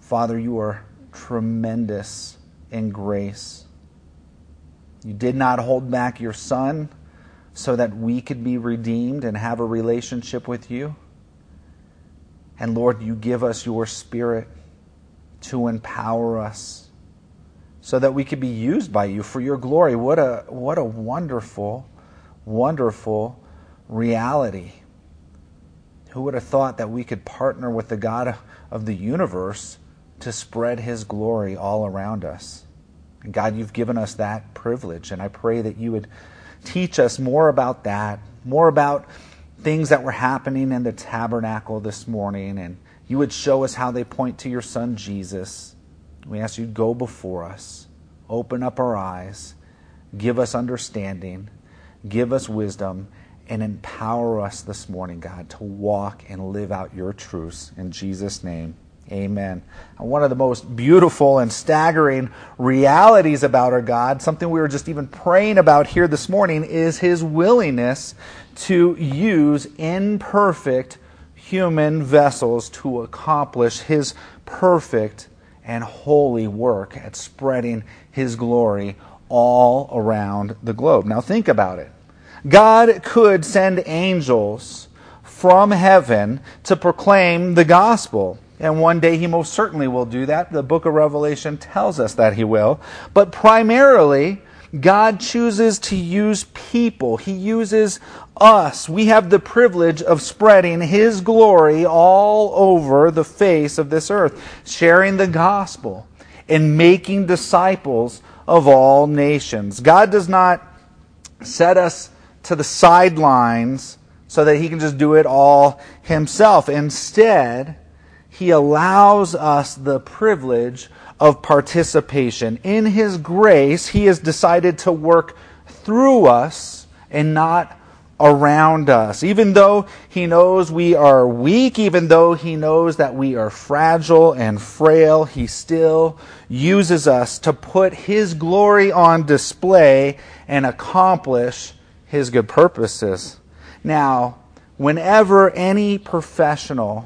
Father, you are tremendous in grace. You did not hold back your Son so that we could be redeemed and have a relationship with you. And Lord, you give us your Spirit to empower us so that we could be used by you for your glory. What a wonderful, wonderful reality. Who would have thought that we could partner with the God of the universe to spread his glory all around us? And God, you've given us that privilege, and I pray that you would teach us more about that, more about things that were happening in the tabernacle this morning, and you would show us how they point to your Son, Jesus. We ask you to go before us, open up our eyes, give us understanding, give us wisdom, and empower us this morning, God, to walk and live out your truths. In Jesus' name, amen. And one of the most beautiful and staggering realities about our God, something we were just even praying about here this morning, is his willingness to use imperfect human vessels to accomplish his perfect and holy work at spreading his glory all around the globe. Now think about it. God could send angels from heaven to proclaim the gospel. And one day he most certainly will do that. The book of Revelation tells us that he will. But primarily, God chooses to use people. He uses us. We have the privilege of spreading his glory all over the face of this earth, sharing the gospel and making disciples of all nations. God does not set us to the sidelines so that he can just do it all himself. Instead, he allows us the privilege of participation. In his grace, he has decided to work through us and not around us. Even though he knows we are weak, even though he knows that we are fragile and frail, he still uses us to put his glory on display and accomplish his good purposes. Now, whenever any professional,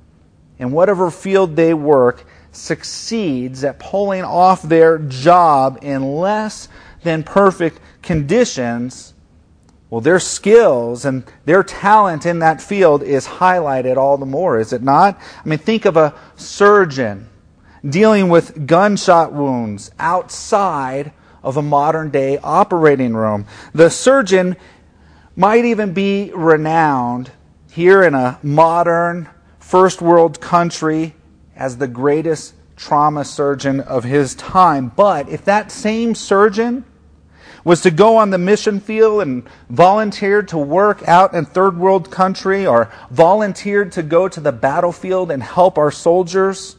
in whatever field they work, succeeds at pulling off their job in less than perfect conditions, well, their skills and their talent in that field is highlighted all the more, is it not? I mean, think of a surgeon dealing with gunshot wounds outside of a modern-day operating room. The surgeon might even be renowned here in a modern first world country as the greatest trauma surgeon of his time. But if that same surgeon was to go on the mission field and volunteered to work out in third world country, or volunteered to go to the battlefield and help our soldiers,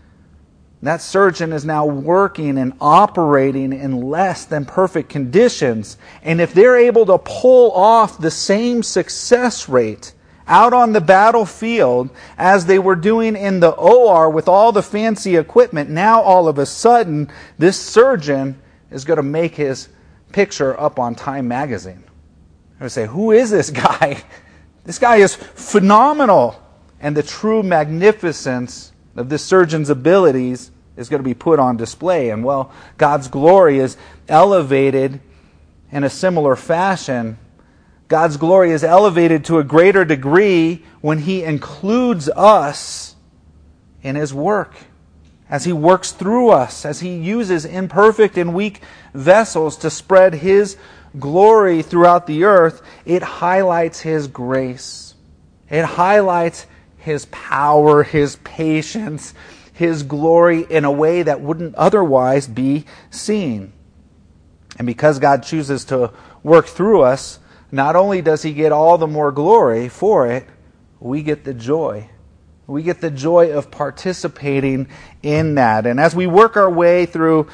that surgeon is now working and operating in less than perfect conditions. And if they're able to pull off the same success rate out on the battlefield as they were doing in the OR with all the fancy equipment, now all of a sudden this surgeon is going to make his picture up on Time magazine. I would say, who is this guy? This guy is phenomenal. And the true magnificence of this surgeon's abilities is going to be put on display. And well, God's glory is elevated in a similar fashion. God's glory is elevated to a greater degree when he includes us in his work, as he works through us, as he uses imperfect and weak vessels to spread his glory throughout the earth. It highlights his grace. It highlights his power, his patience, his glory in a way that wouldn't otherwise be seen. And because God chooses to work through us, not only does he get all the more glory for it, we get the joy. We get the joy of participating in that. And as we work our way through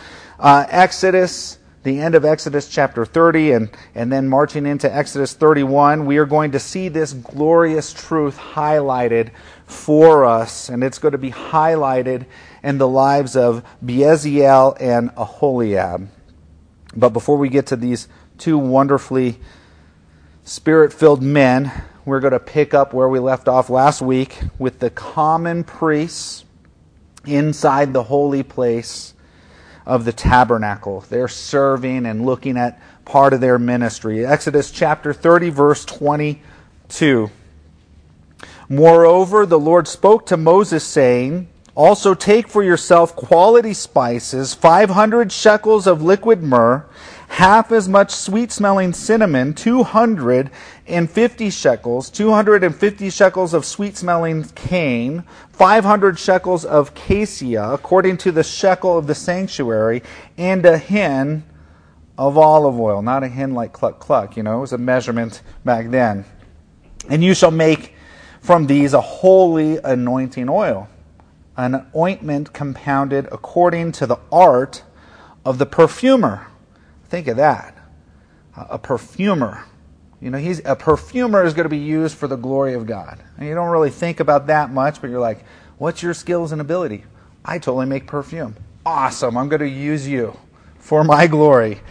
Exodus, the end of Exodus chapter 30, and then marching into Exodus 31, we are going to see this glorious truth highlighted for us. And it's going to be highlighted in the lives of Bezalel and Aholiab. But before we get to these two wonderfully Spirit-filled men, we're going to pick up where we left off last week with the common priests inside the holy place of the tabernacle. They're serving and looking at part of their ministry. Exodus chapter 30, verse 22. Moreover, the Lord spoke to Moses, saying, also take for yourself quality spices, 500 shekels of liquid myrrh, half as much sweet-smelling cinnamon, 250 shekels, 250 shekels of sweet-smelling cane, 500 shekels of cassia, according to the shekel of the sanctuary, and a hin of olive oil. Not a hin like cluck cluck, it was a measurement back then. And you shall make from these a holy anointing oil, an ointment compounded according to the art of the perfumer. Think of that. A perfumer. A perfumer is going to be used for the glory of God. And you don't really think about that much, but you're like, what's your skills and ability? I totally make perfume. Awesome. I'm going to use you for my glory.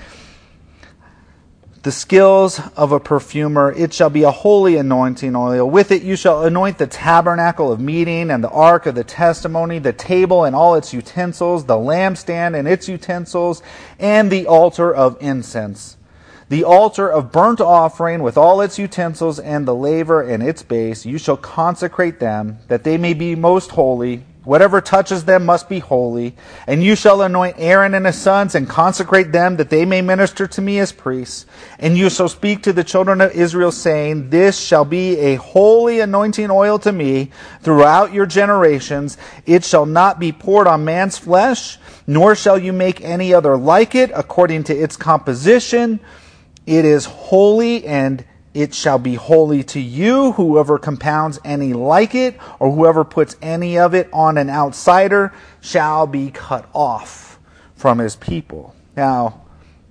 The skills of a perfumer, it shall be a holy anointing oil. With it you shall anoint the tabernacle of meeting and the ark of the testimony, the table and all its utensils, the lampstand and its utensils, and the altar of incense. The altar of burnt offering with all its utensils and the laver and its base, you shall consecrate them, that they may be most holy. Whatever touches them must be holy. And you shall anoint Aaron and his sons and consecrate them, that they may minister to me as priests. And you shall speak to the children of Israel, saying, this shall be a holy anointing oil to me throughout your generations. It shall not be poured on man's flesh, nor shall you make any other like it according to its composition. It is holy, and it shall be holy to you. Whoever compounds any like it, or whoever puts any of it on an outsider, shall be cut off from his people. Now,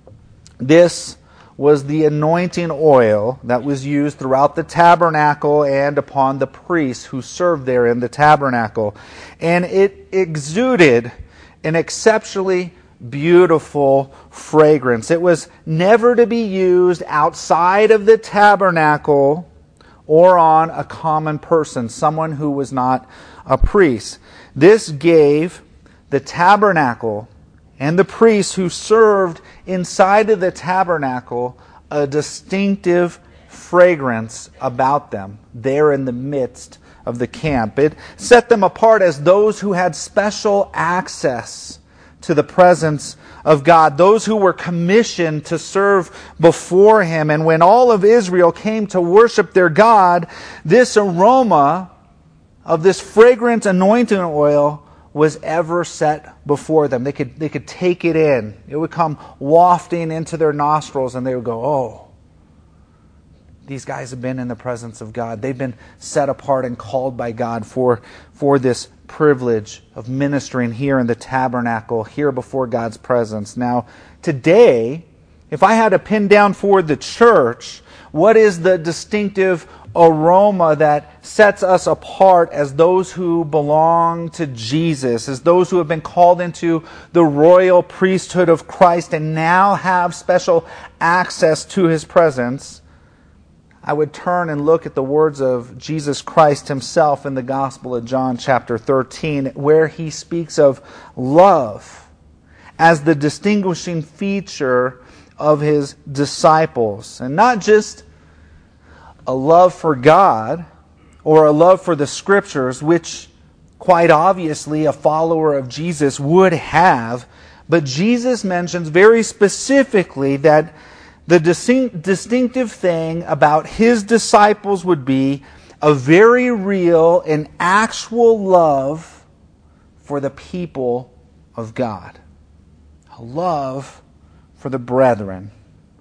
this was the anointing oil that was used throughout the tabernacle and upon the priests who served there in the tabernacle. And it exuded an exceptionally beautiful fragrance. It was never to be used outside of the tabernacle or on a common person, someone who was not a priest. This gave the tabernacle and the priests who served inside of the tabernacle a distinctive fragrance about them there in the midst of the camp. It set them apart as those who had special access to the presence of God, those who were commissioned to serve before Him. And when all of Israel came to worship their God, this aroma of this fragrant anointing oil was ever set before them. They could take it in. It would come wafting into their nostrils, and they would go, oh, these guys have been in the presence of God. They've been set apart and called by God for this privilege of ministering here in the tabernacle, here before God's presence. Now, today, if I had to pin down for the church, what is the distinctive aroma that sets us apart as those who belong to Jesus, as those who have been called into the royal priesthood of Christ and now have special access to His presence? I would turn and look at the words of Jesus Christ Himself in the Gospel of John chapter 13, where He speaks of love as the distinguishing feature of His disciples. And not just a love for God or a love for the Scriptures, which quite obviously a follower of Jesus would have, but Jesus mentions very specifically that the distinctive thing about His disciples would be a very real and actual love for the people of God. A love for the brethren.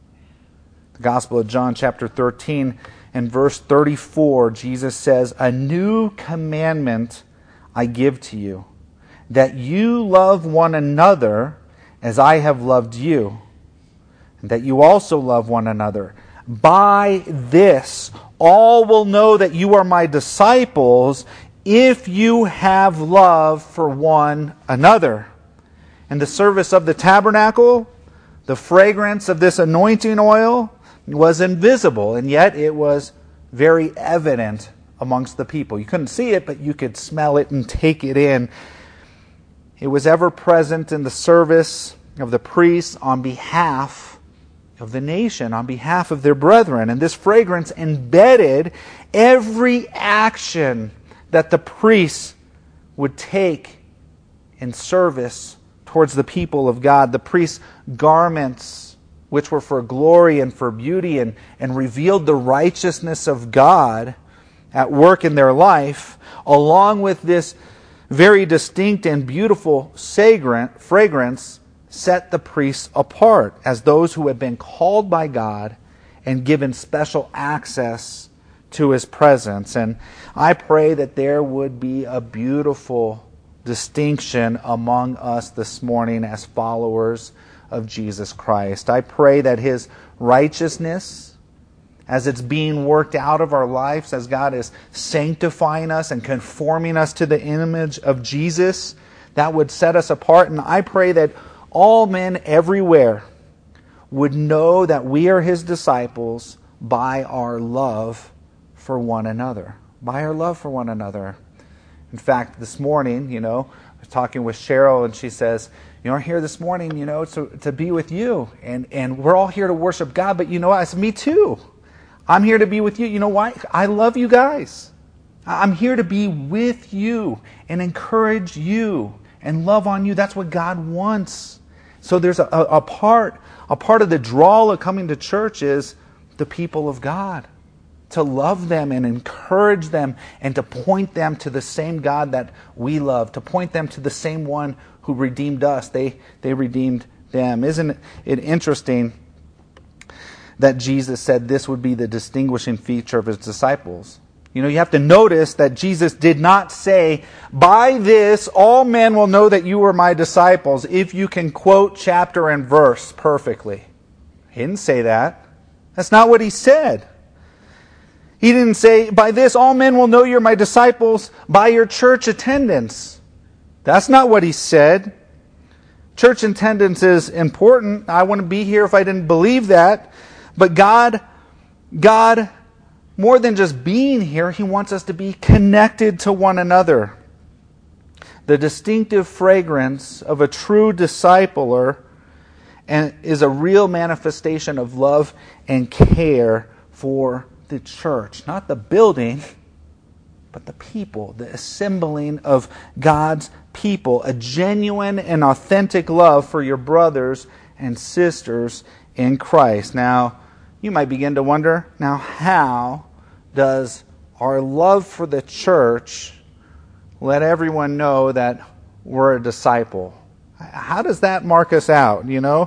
The Gospel of John chapter 13 and verse 34, Jesus says, "A new commandment I give to you, that you love one another as I have loved you, and that you also love one another. By this, all will know that you are my disciples, if you have love for one another." In the service of the tabernacle, the fragrance of this anointing oil was invisible, and yet it was very evident amongst the people. You couldn't see it, but you could smell it and take it in. It was ever present in the service of the priests on behalf of the nation, on behalf of their brethren. And this fragrance embedded every action that the priests would take in service towards the people of God. The priests' garments, which were for glory and for beauty and revealed the righteousness of God at work in their life, along with this very distinct and beautiful fragrance, set the priests apart as those who had been called by God and given special access to His presence. And I pray that there would be a beautiful distinction among us this morning as followers of Jesus Christ. I pray that His righteousness, as it's being worked out of our lives, as God is sanctifying us and conforming us to the image of Jesus, that would set us apart. And I pray that all men everywhere would know that we are His disciples by our love for one another. By our love for one another. In fact, this morning, I was talking with Cheryl, and she says, I'm here this morning, to be with you. And we're all here to worship God, but I said, me too. I'm here to be with you. You know why? I love you guys. I'm here to be with you and encourage you and love on you. That's what God wants. So there's a part of the draw of coming to church is the people of God. To love them and encourage them and to point them to the same God that we love. To point them to the same one who redeemed us. They redeemed them. Isn't it interesting that Jesus said this would be the distinguishing feature of His disciples? You have to notice that Jesus did not say, by this all men will know that you are my disciples, if you can quote chapter and verse perfectly. He didn't say that. That's not what He said. He didn't say, by this all men will know you're my disciples by your church attendance. That's not what He said. Church attendance is important. I wouldn't be here if I didn't believe that. But God, more than just being here, He wants us to be connected to one another. The distinctive fragrance of a true discipler is a real manifestation of love and care for the church. Not the building, but the people, the assembling of God's people. A genuine and authentic love for your brothers and sisters in Christ. Now, you might begin to wonder, how does our love for the church let everyone know that we're a disciple? How does that mark us out,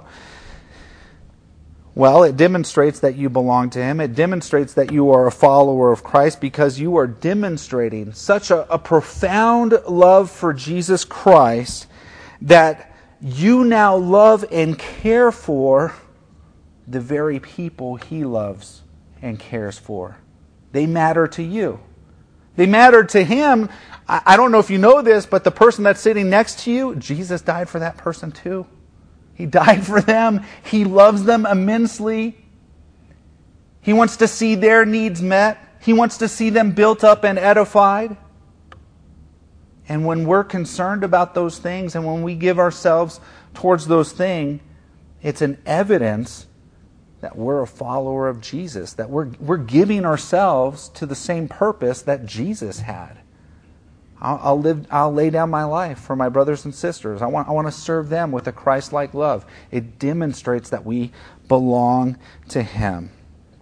Well, it demonstrates that you belong to Him. It demonstrates that you are a follower of Christ because you are demonstrating such a profound love for Jesus Christ that you now love and care for the very people He loves and cares for. They matter to you. They matter to Him. I don't know if you know this, but the person that's sitting next to you, Jesus died for that person too. He died for them. He loves them immensely. He wants to see their needs met. He wants to see them built up and edified. And when we're concerned about those things and when we give ourselves towards those things, it's an evidence that we're a follower of Jesus, that we're giving ourselves to the same purpose that Jesus had. I'll lay down my life for my brothers and sisters. I want to serve them with a Christ-like love. It demonstrates that we belong to Him.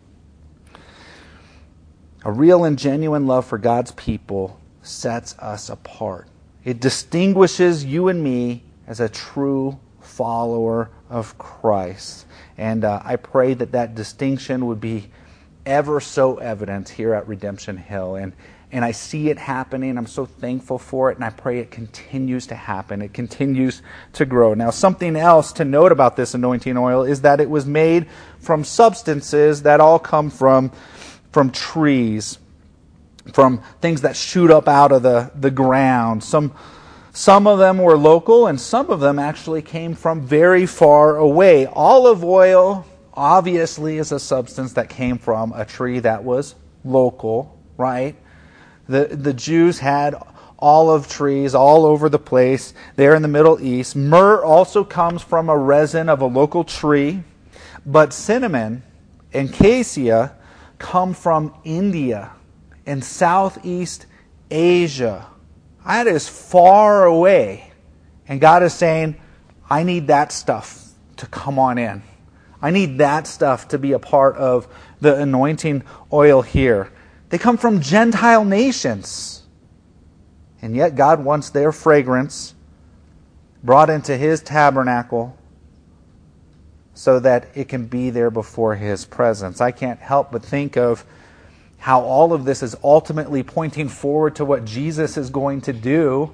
A real and genuine love for God's people sets us apart. It distinguishes you and me as a true follower of Christ. And I pray that distinction would be ever so evident here at Redemption Hill. And I see it happening. I'm so thankful for it, and I pray it continues to happen. It continues to grow. Now, something else to note about this anointing oil is that it was made from substances that all come from trees, from things that shoot up out of the ground. Some of them were local, and some of them actually came from very far away. Olive oil, obviously, is a substance that came from a tree that was local, right? The Jews had olive trees all over the place there in the Middle East. Myrrh also comes from a resin of a local tree, but cinnamon and cassia come from India and Southeast Asia. That is far away. And God is saying, I need that stuff to come on in. I need that stuff to be a part of the anointing oil here. They come from Gentile nations. And yet God wants their fragrance brought into His tabernacle so that it can be there before His presence. I can't help but think of how all of this is ultimately pointing forward to what Jesus is going to do.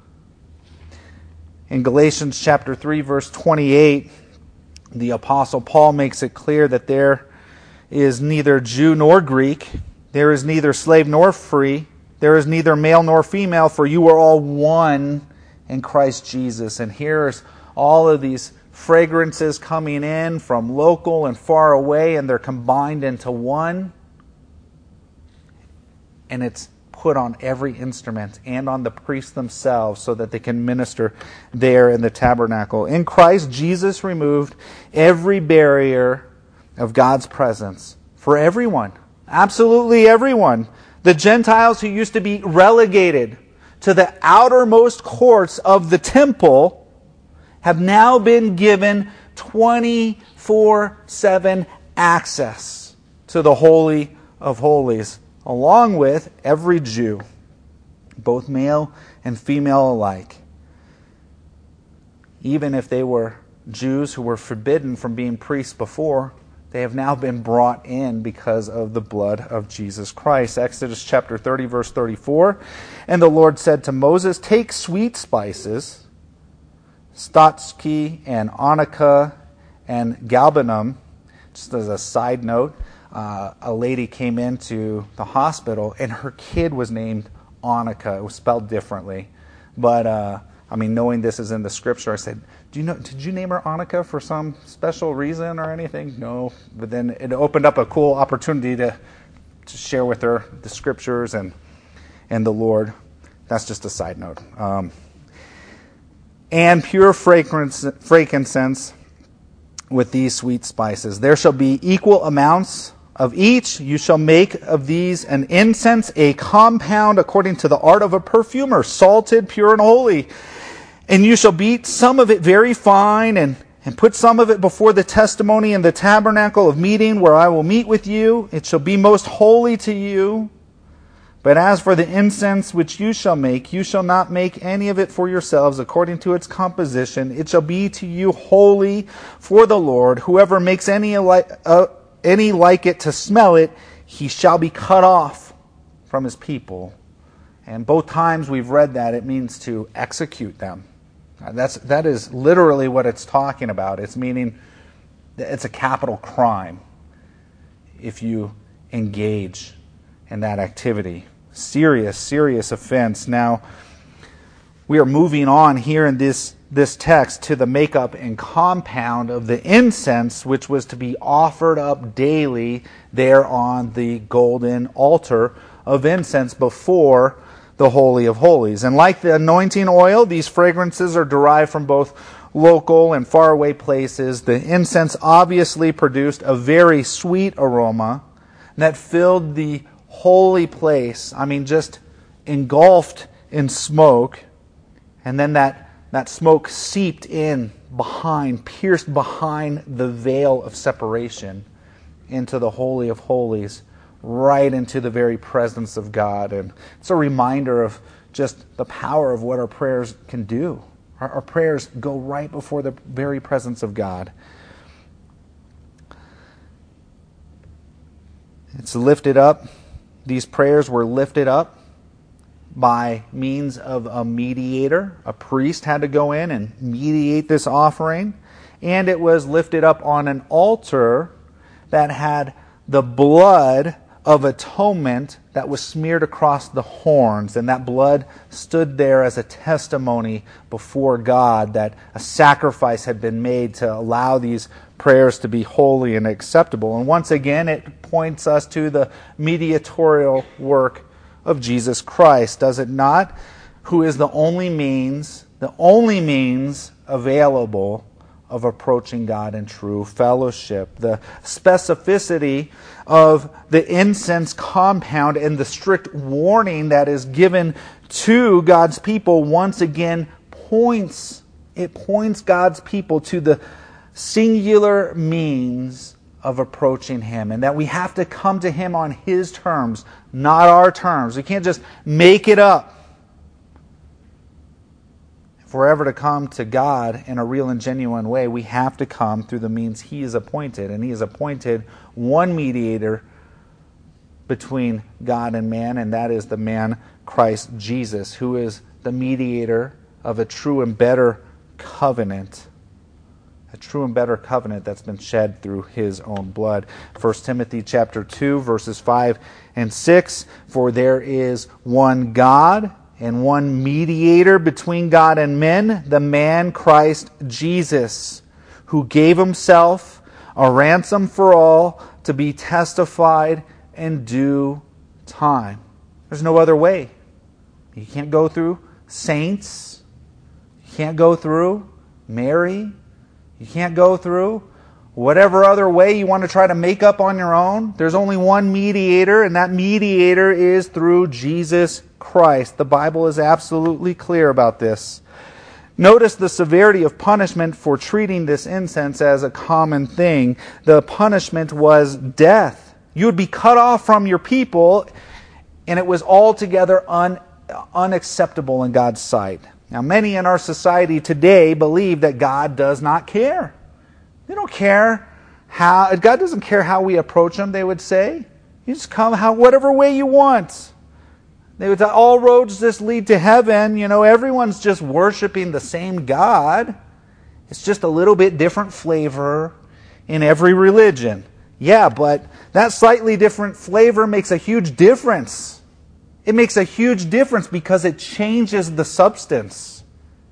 In Galatians chapter 3, verse 28, the Apostle Paul makes it clear that there is neither Jew nor Greek, there is neither slave nor free, there is neither male nor female, for you are all one in Christ Jesus. And here's all of these fragrances coming in from local and far away, and they're combined into one. And it's put on every instrument and on the priests themselves so that they can minister there in the tabernacle. In Christ, Jesus removed every barrier of God's presence for everyone. Absolutely everyone. The Gentiles who used to be relegated to the outermost courts of the temple have now been given 24/7 access to the Holy of Holies, along with every Jew, both male and female alike. Even if they were Jews who were forbidden from being priests before, they have now been brought in because of the blood of Jesus Christ. Exodus chapter 30, verse 34, and the Lord said to Moses, take sweet spices, stotski and onycha and galbanum. Just as a side note, a lady came into the hospital and her kid was named Annika. It was spelled differently. But, knowing this is in the scripture, I said, did you name her Annika for some special reason or anything? No. But then it opened up a cool opportunity to share with her the scriptures and the Lord. That's just a side note. And pure frankincense with these sweet spices. There shall be equal amounts of each. You shall make of these an incense, a compound according to the art of a perfumer, salted, pure, and holy. And you shall beat some of it very fine, and put some of it before the testimony in the tabernacle of meeting, where I will meet with you. It shall be most holy to you. But as for the incense which you shall not make any of it for yourselves according to its composition. It shall be to you holy for the Lord. Whoever makes any like it to smell it, he shall be cut off from his people. And both times we've read that, it means to execute them. That is literally what it's talking about. It's meaning that it's a capital crime if you engage in that activity. Serious offense. Now, we are moving on here in this text to the makeup and compound of the incense, which was to be offered up daily there on the golden altar of incense before the Holy of Holies. And like the anointing oil, these fragrances are derived from both local and faraway places. The incense obviously produced a very sweet aroma that filled the holy place. Just engulfed in smoke. And then that smoke seeped in pierced behind the veil of separation into the Holy of Holies, right into the very presence of God. And it's a reminder of just the power of what our prayers can do. Our prayers go right before the very presence of God. It's lifted up. These prayers were lifted up by means of a mediator. A priest had to go in and mediate this offering. And it was lifted up on an altar that had the blood of atonement that was smeared across the horns. And that blood stood there as a testimony before God that a sacrifice had been made to allow these prayers to be holy and acceptable. And once again, it points us to the mediatorial work of Jesus Christ, does it not? who is the only means available of approaching God in true fellowship. The specificity of the incense compound and the strict warning that is given to God's people once again points God's people to the singular means of approaching Him, and that we have to come to Him on His terms, not our terms. We can't just make it up. If we're ever to come to God in a real and genuine way, we have to come through the means He has appointed. And He has appointed one mediator between God and man, and that is the man Christ Jesus, who is the mediator of a true and better covenant. A true and better covenant that's been shed through His own blood. 1 Timothy chapter 2, verses 5 and 6, "For there is one God and one mediator between God and men, the man Christ Jesus, who gave Himself a ransom for all, to be testified in due time." There's no other way. You can't go through saints. You can't go through Mary. You can't go through whatever other way you want to try to make up on your own. There's only one mediator, and that mediator is through Jesus Christ. The Bible is absolutely clear about this. Notice the severity of punishment for treating this incense as a common thing. The punishment was death. You would be cut off from your people, and it was altogether unacceptable in God's sight. Now, many in our society today believe that God does not care. They don't care how, God doesn't care how we approach Him, they would say. You just come whatever way you want. They would say, all roads just lead to heaven. You know, everyone's just worshiping the same God. It's just a little bit different flavor in every religion. Yeah, but that slightly different flavor makes a huge difference. It makes a huge difference because it changes the substance.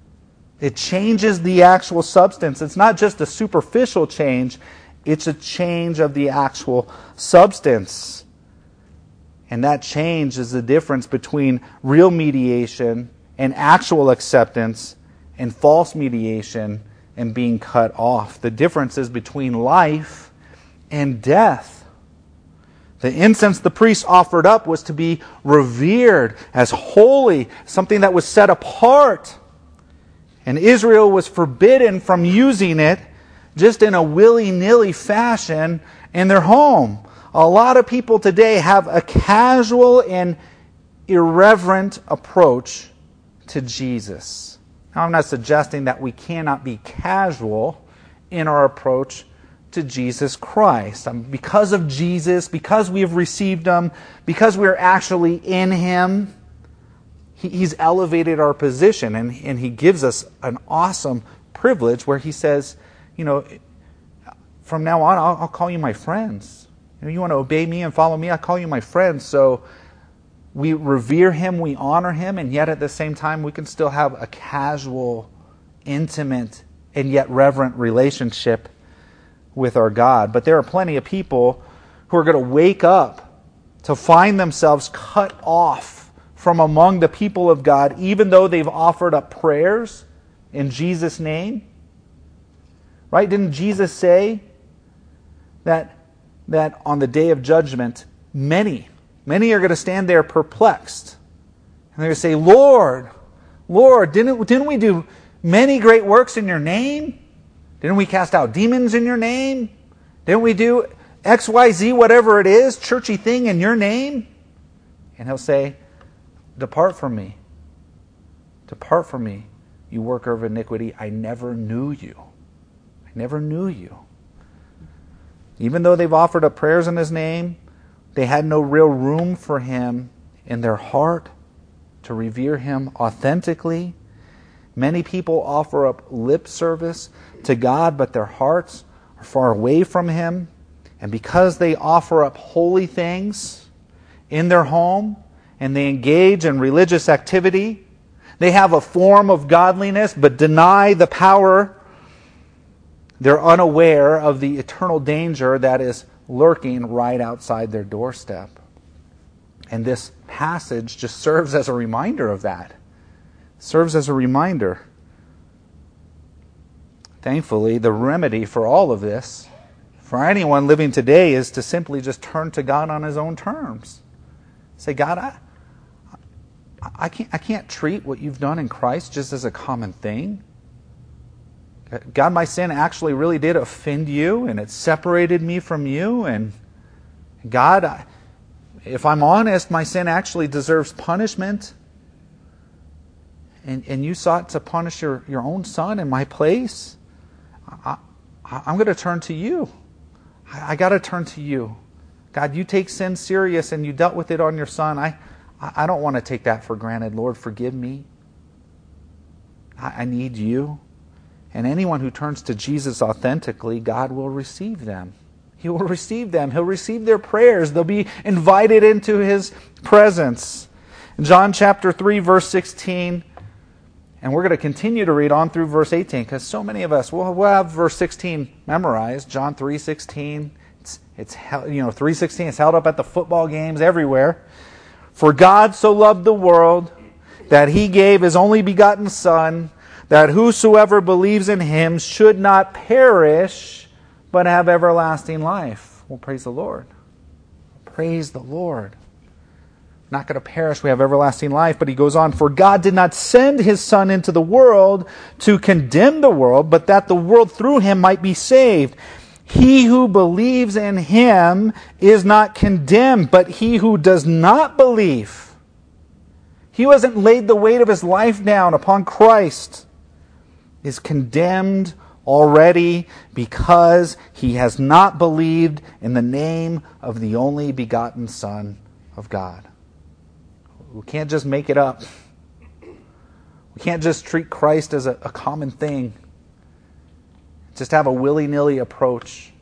It changes the actual substance. It's not just a superficial change, it's a change of the actual substance. And that change is the difference between real mediation and actual acceptance and false mediation and being cut off. The difference is between life and death. The incense the priest offered up was to be revered as holy, something that was set apart. And Israel was forbidden from using it just in a willy-nilly fashion in their home. A lot of people today have a casual and irreverent approach to Jesus. Now, I'm not suggesting that we cannot be casual in our approach to Jesus Christ. Because of Jesus, because we have received Him, because we're actually in Him, He's elevated our position, and He gives us an awesome privilege where He says, you know, from now on, I'll call you my friends. You want to obey me and follow me, I'll call you my friends. So we revere Him, we honor Him, and yet at the same time we can still have a casual, intimate, and yet reverent relationship with our God. But there are plenty of people who are going to wake up to find themselves cut off from among the people of God, even though they've offered up prayers in Jesus' name. Right? Didn't Jesus say that on the day of judgment, many are going to stand there perplexed. And they're going to say, Lord, didn't we do many great works in your name? Didn't we cast out demons in your name? Didn't we do XYZ, whatever it is, churchy thing in your name? And He'll say, depart from me. Depart from me, you worker of iniquity. I never knew you. I never knew you. Even though they've offered up prayers in His name, they had no real room for Him in their heart to revere Him authentically. Many people offer up lip service to God, but their hearts are far away from Him. And because they offer up holy things in their home and they engage in religious activity, they have a form of godliness but deny the power. They're unaware of the eternal danger that is lurking right outside their doorstep. And this passage just serves as a reminder of that. serves as a reminder. Thankfully, the remedy for all of this, for anyone living today, is to simply just turn to God on his own terms. Say, God, I can't treat what you've done in Christ just as a common thing. God, my sin actually really did offend you, and it separated me from you. And God, if I'm honest, my sin actually deserves punishment. And you sought to punish your own son in my place. I'm going to turn to you. I got to turn to you. God, you take sin serious, and you dealt with it on your son. I don't want to take that for granted. Lord, forgive me. I need you. And anyone who turns to Jesus authentically, God will receive them. He will receive them. He'll receive their prayers. They'll be invited into His presence. In John chapter 3, verse 16, and we're going to continue to read on through verse 18, because so many of us will have verse 16 memorized. John 3:16. It's 3:16 is held up at the football games everywhere. For God so loved the world that He gave His only begotten Son, that whosoever believes in Him should not perish, but have everlasting life. Well, praise the Lord. Praise the Lord. Not going to perish, we have everlasting life. But he goes on, for God did not send His Son into the world to condemn the world, but that the world through Him might be saved. He who believes in Him is not condemned, but he who does not believe. He who hasn't laid the weight of his life down upon Christ is condemned already, because he has not believed in the name of the only begotten Son of God. We can't just make it up. We can't just treat Christ as a common thing. Just have a willy-nilly approach.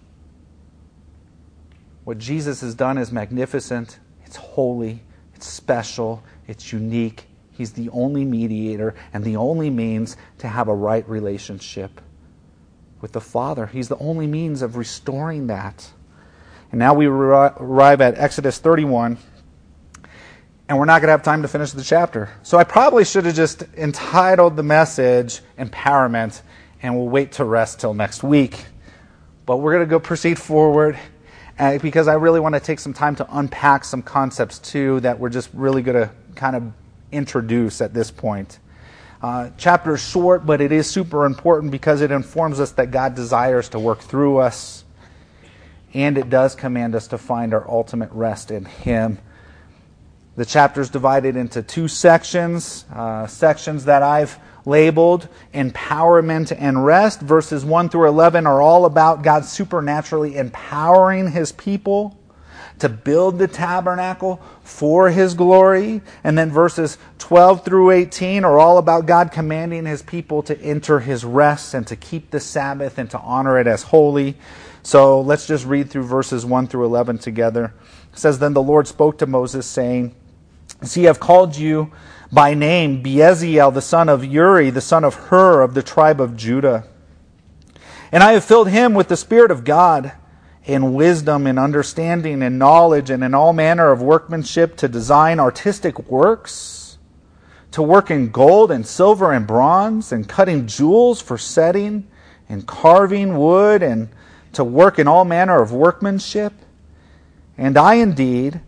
What Jesus has done is magnificent. It's holy. It's special. It's unique. He's the only mediator and the only means to have a right relationship with the Father. He's the only means of restoring that. And now we arrive at Exodus 31. And we're not going to have time to finish the chapter. So I probably should have just entitled the message Empowerment, and we'll wait to rest till next week. But we're going to proceed forward, because I really want to take some time to unpack some concepts too that we're just really going to kind of introduce at this point. Chapter is short, but it is super important because it informs us that God desires to work through us, and it does command us to find our ultimate rest in Him. The chapter is divided into two sections, sections that I've labeled Empowerment and Rest. Verses 1 through 11 are all about God supernaturally empowering His people to build the tabernacle for His glory. And then verses 12 through 18 are all about God commanding His people to enter His rest and to keep the Sabbath and to honor it as holy. So let's just read through verses 1 through 11 together. It says, Then the Lord spoke to Moses, saying, See, I've called you by name, Bezaleel, the son of Uri, the son of Hur, of the tribe of Judah. And I have filled him with the Spirit of God, in wisdom, in understanding, in knowledge, and in all manner of workmanship, to design artistic works, to work in gold and silver and bronze, and cutting jewels for setting, and carving wood, and to work in all manner of workmanship. And I indeed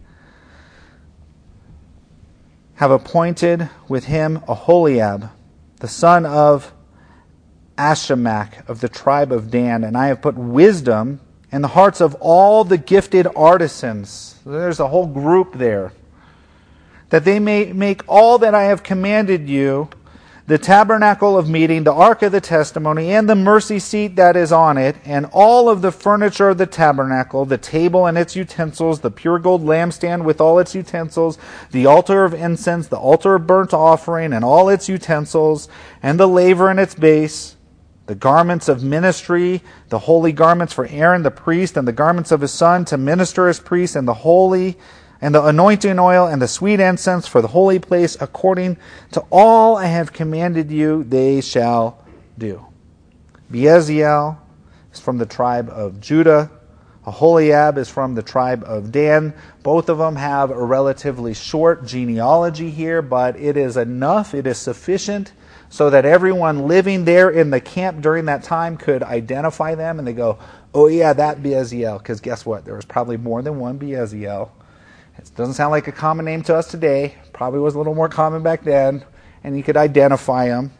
have appointed with him Aholiab, the son of Ashimach, of the tribe of Dan, and I have put wisdom in the hearts of all the gifted artisans. There's a whole group there. That they may make all that I have commanded you, the tabernacle of meeting, the ark of the testimony, and the mercy seat that is on it, and all of the furniture of the tabernacle, the table and its utensils, the pure gold lampstand with all its utensils, the altar of incense, the altar of burnt offering, and all its utensils, and the laver and its base, the garments of ministry, the holy garments for Aaron the priest, and the garments of his son to minister as priest, and the holy and the anointing oil and the sweet incense for the holy place, according to all I have commanded you, they shall do. Bezaleel is from the tribe of Judah. Aholiab is from the tribe of Dan. Both of them have a relatively short genealogy here, but it is enough, it is sufficient, so that everyone living there in the camp during that time could identify them, and they go, oh yeah, that Bezalel, because guess what? There was probably more than one Bezalel. It doesn't sound like a common name to us today. Probably was a little more common back then, and you could identify them.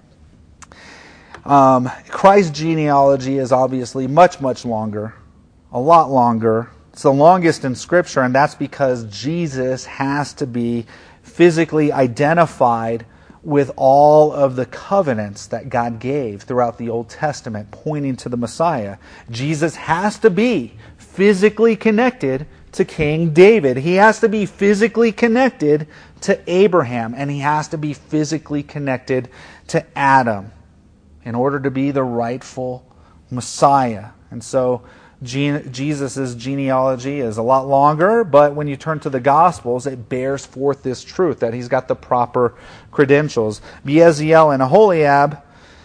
Christ's genealogy is obviously much, much longer. A lot longer. It's the longest in Scripture, and that's because Jesus has to be physically identified with all of the covenants that God gave throughout the Old Testament, pointing to the Messiah. Jesus has to be physically connected to King David. He has to be physically connected to Abraham, and he has to be physically connected to Adam in order to be the rightful Messiah. And so Jesus' genealogy is a lot longer, but when you turn to the Gospels, it bears forth this truth that he's got the proper credentials. Bezalel and Aholiab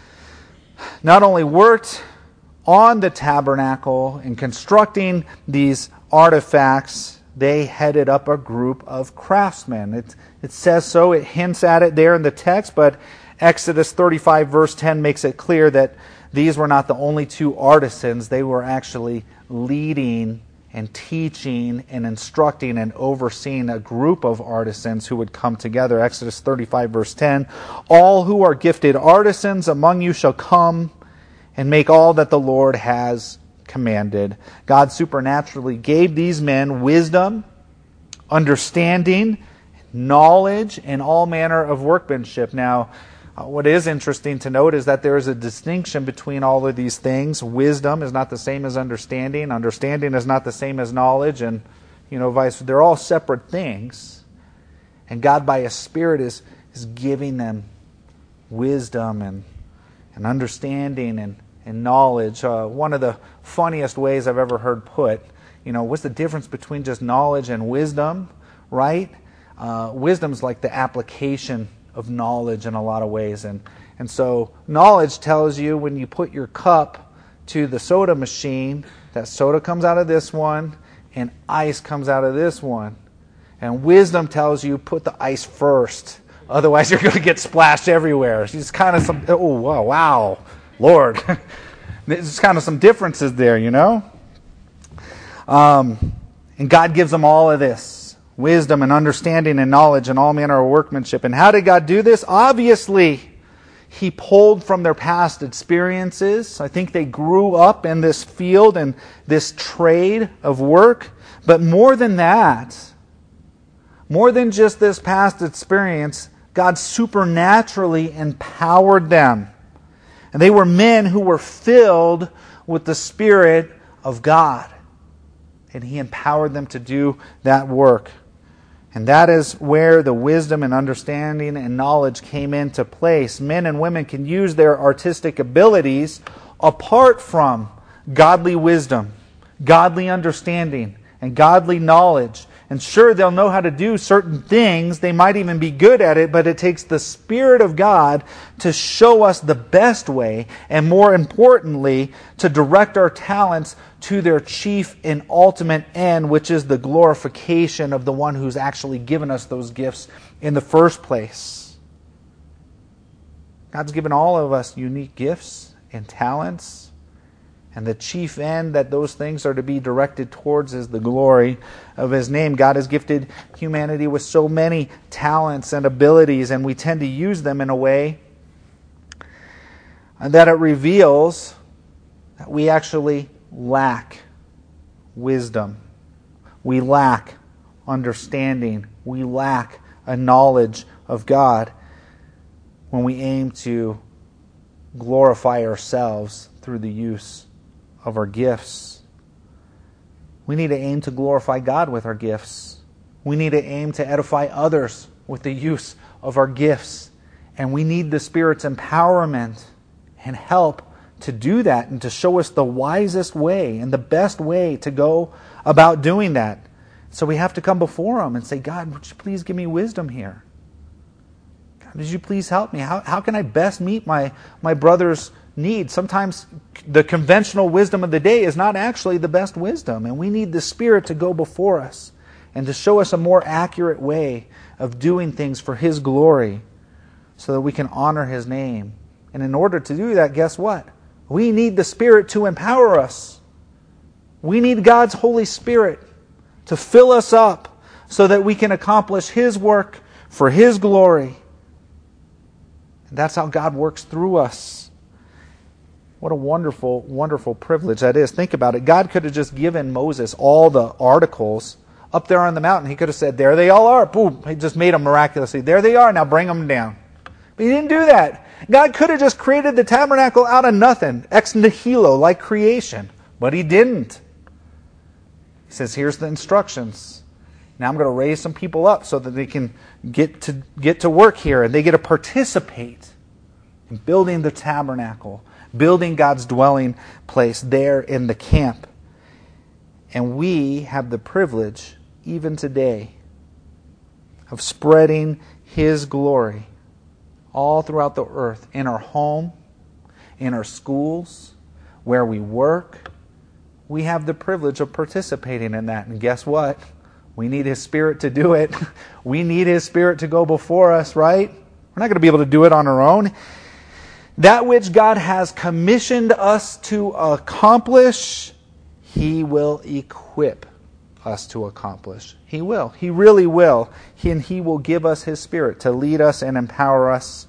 not only worked on the tabernacle and constructing these artifacts, they headed up a group of craftsmen. It says so, it hints at it there in the text, but Exodus 35 verse 10 makes it clear that these were not the only two artisans. They were actually leading and teaching and instructing and overseeing a group of artisans who would come together. Exodus 35 verse 10, all who are gifted artisans among you shall come and make all that the Lord has commanded. God supernaturally gave these men wisdom, understanding, knowledge, and all manner of workmanship. Now, what is interesting to note is that there is a distinction between all of these things. Wisdom is not the same as understanding. Understanding is not the same as knowledge, and vice versa. They're all separate things. And God, by His Spirit, is giving them wisdom and understanding and knowledge. One of the funniest ways I've ever heard put, what's the difference between just knowledge and wisdom, right? Wisdom's like the application of knowledge in a lot of ways. And so knowledge tells you when you put your cup to the soda machine, that soda comes out of this one and ice comes out of this one. And wisdom tells you put the ice first. Otherwise you're going to get splashed everywhere. It's kind of some, oh, wow, Lord. There's kind of some differences there, And God gives them all of this. Wisdom and understanding and knowledge and all manner of workmanship. And how did God do this? Obviously, He pulled from their past experiences. I think they grew up in this field and this trade of work. But more than that, more than just this past experience, God supernaturally empowered them. And they were men who were filled with the Spirit of God. And He empowered them to do that work. And that is where the wisdom and understanding and knowledge came into place. Men and women can use their artistic abilities apart from godly wisdom, godly understanding, and godly knowledge. And sure, they'll know how to do certain things. They might even be good at it, but it takes the Spirit of God to show us the best way, and more importantly, to direct our talents to their chief and ultimate end, which is the glorification of the one who's actually given us those gifts in the first place. God's given all of us unique gifts and talents. And the chief end that those things are to be directed towards is the glory of His name. God has gifted humanity with so many talents and abilities, and we tend to use them in a way that it reveals that we actually lack wisdom. We lack understanding. We lack a knowledge of God when we aim to glorify ourselves through the use of our gifts. We need to aim to glorify God with our gifts. We need to aim to edify others with the use of our gifts. And we need the Spirit's empowerment and help to do that and to show us the wisest way and the best way to go about doing that. So we have to come before Him and say, God, would you please give me wisdom here? God, would you please help me? How can I best meet my brother's need. Sometimes the conventional wisdom of the day is not actually the best wisdom, and we need the Spirit to go before us and to show us a more accurate way of doing things for His glory so that we can honor His name. And in order to do that, guess what? We need the Spirit to empower us. We need God's Holy Spirit to fill us up so that we can accomplish His work for His glory. And that's how God works through us. What a wonderful, wonderful privilege that is. Think about it. God could have just given Moses all the articles up there on the mountain. He could have said, there they all are. Boom. He just made them miraculously. There they are. Now bring them down. But He didn't do that. God could have just created the tabernacle out of nothing, ex nihilo, like creation. But He didn't. He says, here's the instructions. Now I'm going to raise some people up so that they can get to work here, and they get to participate in building the tabernacle, building God's dwelling place there in the camp. And we have the privilege, even today, of spreading His glory all throughout the earth, in our home, in our schools, where we work. We have the privilege of participating in that. And guess what? We need His Spirit to do it. We need His Spirit to go before us, right? We're not going to be able to do it on our own. That which God has commissioned us to accomplish, He will equip us to accomplish. He will. He really will. And He will give us His Spirit to lead us and empower us.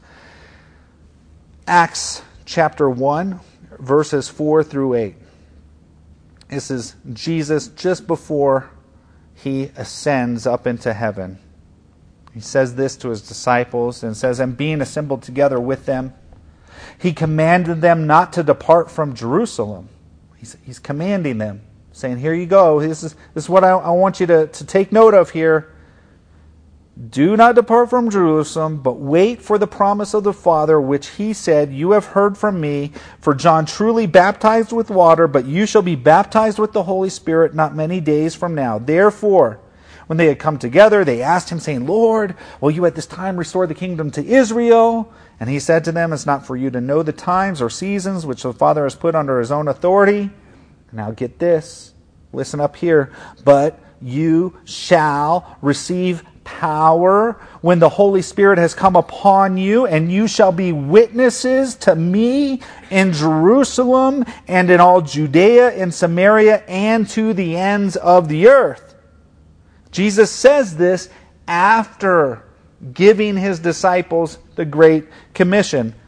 Acts chapter 1, verses 4 through 8. This is Jesus just before He ascends up into heaven. He says this to His disciples and says, and being assembled together with them, He commanded them not to depart from Jerusalem. He's commanding them, saying, here you go. This is what I want you to take note of here. Do not depart from Jerusalem, but wait for the promise of the Father, which He said, you have heard from me. For John truly baptized with water, but you shall be baptized with the Holy Spirit not many days from now. Therefore, when they had come together, they asked Him, saying, Lord, will you at this time restore the kingdom to Israel? And He said to them, it's not for you to know the times or seasons which the Father has put under His own authority. Now get this. Listen up here. But you shall receive power when the Holy Spirit has come upon you, and you shall be witnesses to me in Jerusalem and in all Judea and Samaria and to the ends of the earth. Jesus says this after giving His disciples the Great Commission.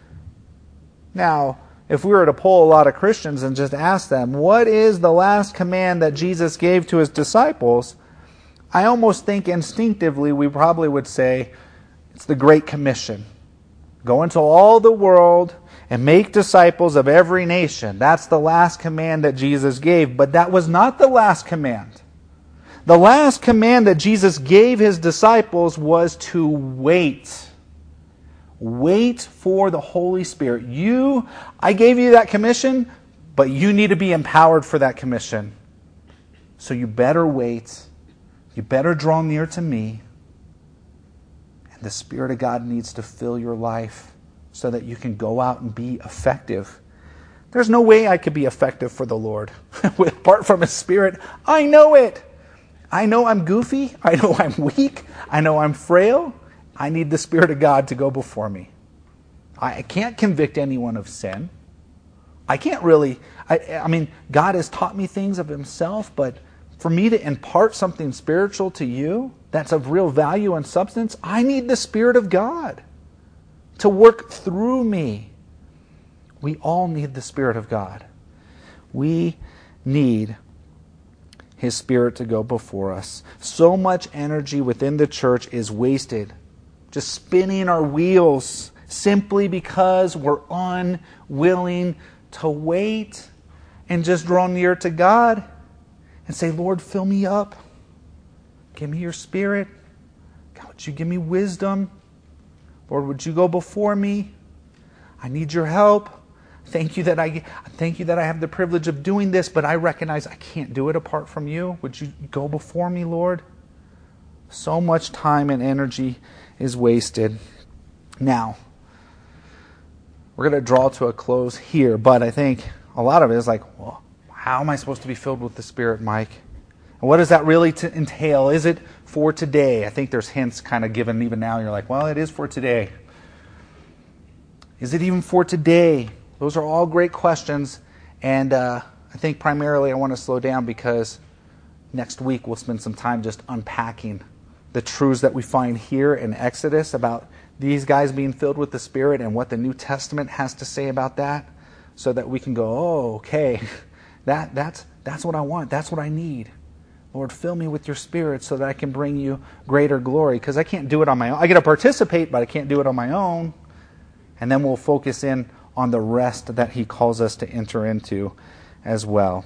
Now, if we were to poll a lot of Christians and just ask them, what is the last command that Jesus gave to His disciples? I almost think instinctively we probably would say it's the Great Commission. Go into all the world and make disciples of every nation. That's the last command that Jesus gave. But that was not the last command. The last command that Jesus gave His disciples was to wait. Wait for the Holy Spirit. I gave you that commission, but you need to be empowered for that commission. So you better wait. You better draw near to me. And the Spirit of God needs to fill your life so that you can go out and be effective. There's no way I could be effective for the Lord apart from His Spirit. I know it. I know I'm goofy. I know I'm weak. I know I'm frail. I need the Spirit of God to go before me. I can't convict anyone of sin. I can't really... I mean, God has taught me things of Himself, but for me to impart something spiritual to you that's of real value and substance, I need the Spirit of God to work through me. We all need the Spirit of God. We need His Spirit to go before us. So much energy within the church is wasted, just spinning our wheels simply because we're unwilling to wait and just draw near to God and say, Lord, fill me up. Give me your Spirit. God, would you give me wisdom? Lord, would you go before me? I need your help. Thank you that I have the privilege of doing this, but I recognize I can't do it apart from you. Would you go before me, Lord? So much time and energy is wasted. Now, we're going to draw to a close here, but I think a lot of it is like, well, how am I supposed to be filled with the Spirit, Mike? And what does that really entail? Is it for today? I think there's hints kind of given even now. You're like, well, it is for today. Is it even for today? Those are all great questions. And I think primarily I want to slow down because next week we'll spend some time just unpacking the truths that we find here in Exodus about these guys being filled with the Spirit and what the New Testament has to say about that, so that we can go, oh, okay, that's what I want. That's what I need. Lord, fill me with your Spirit so that I can bring you greater glory, because I can't do it on my own. I get to participate, but I can't do it on my own. And then we'll focus in on the rest that he calls us to enter into as well.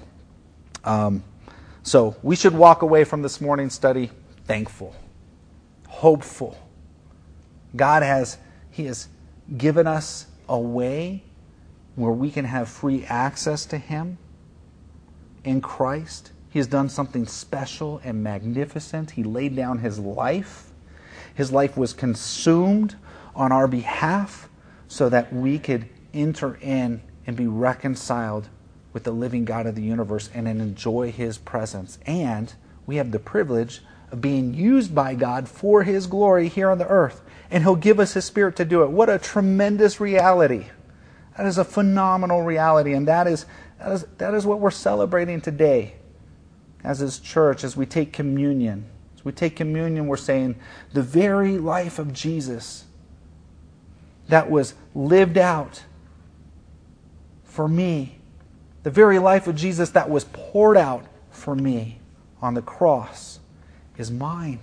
So we should walk away from this morning's study thankful, hopeful. God has given us a way where we can have free access to him in Christ. He has done something special and magnificent. He laid down his life. His life was consumed on our behalf so that we could enter in and be reconciled with the living God of the universe and then enjoy his presence. And we have the privilege of being used by God for his glory here on the earth. And he'll give us his Spirit to do it. What a tremendous reality. That is a phenomenal reality. And that is what we're celebrating today as his church, as we take communion. As we take communion, we're saying the very life of Jesus that was lived out for me, the very life of Jesus that was poured out for me on the cross is mine.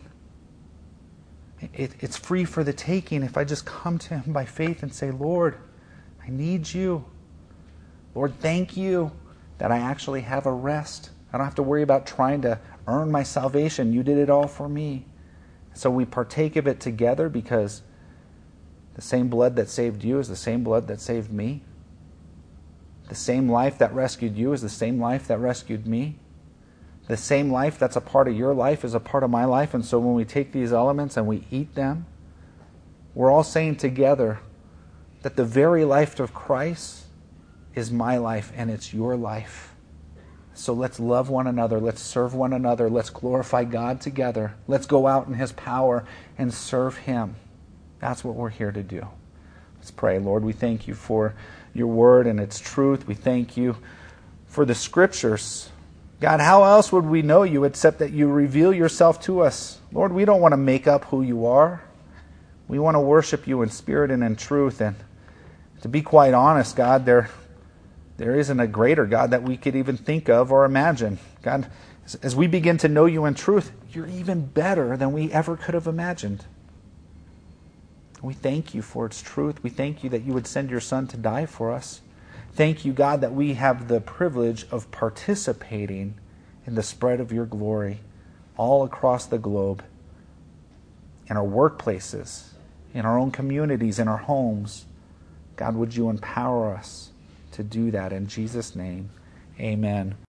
It's free for the taking if I just come to him by faith and say, Lord, I need you. Lord, thank you that I actually have a rest. I don't have to worry about trying to earn my salvation. You did it all for me. So we partake of it together because the same blood that saved you is the same blood that saved me. The same life that rescued you is the same life that rescued me. The same life that's a part of your life is a part of my life. And so when we take these elements and we eat them, we're all saying together that the very life of Christ is my life and it's your life. So let's love one another. Let's serve one another. Let's glorify God together. Let's go out in his power and serve him. That's what we're here to do. Let's pray. Lord, we thank you for your word and its truth. We thank you for the scriptures. God, how else would we know you except that you reveal yourself to us? Lord, we don't want to make up who you are. We want to worship you in spirit and in truth. And to be quite honest, God, there isn't a greater God that we could even think of or imagine. God, as we begin to know you in truth, you're even better than we ever could have imagined. We thank you for its truth. We thank you that you would send your Son to die for us. Thank you, God, that we have the privilege of participating in the spread of your glory all across the globe, in our workplaces, in our own communities, in our homes. God, would you empower us to do that in Jesus' name? Amen.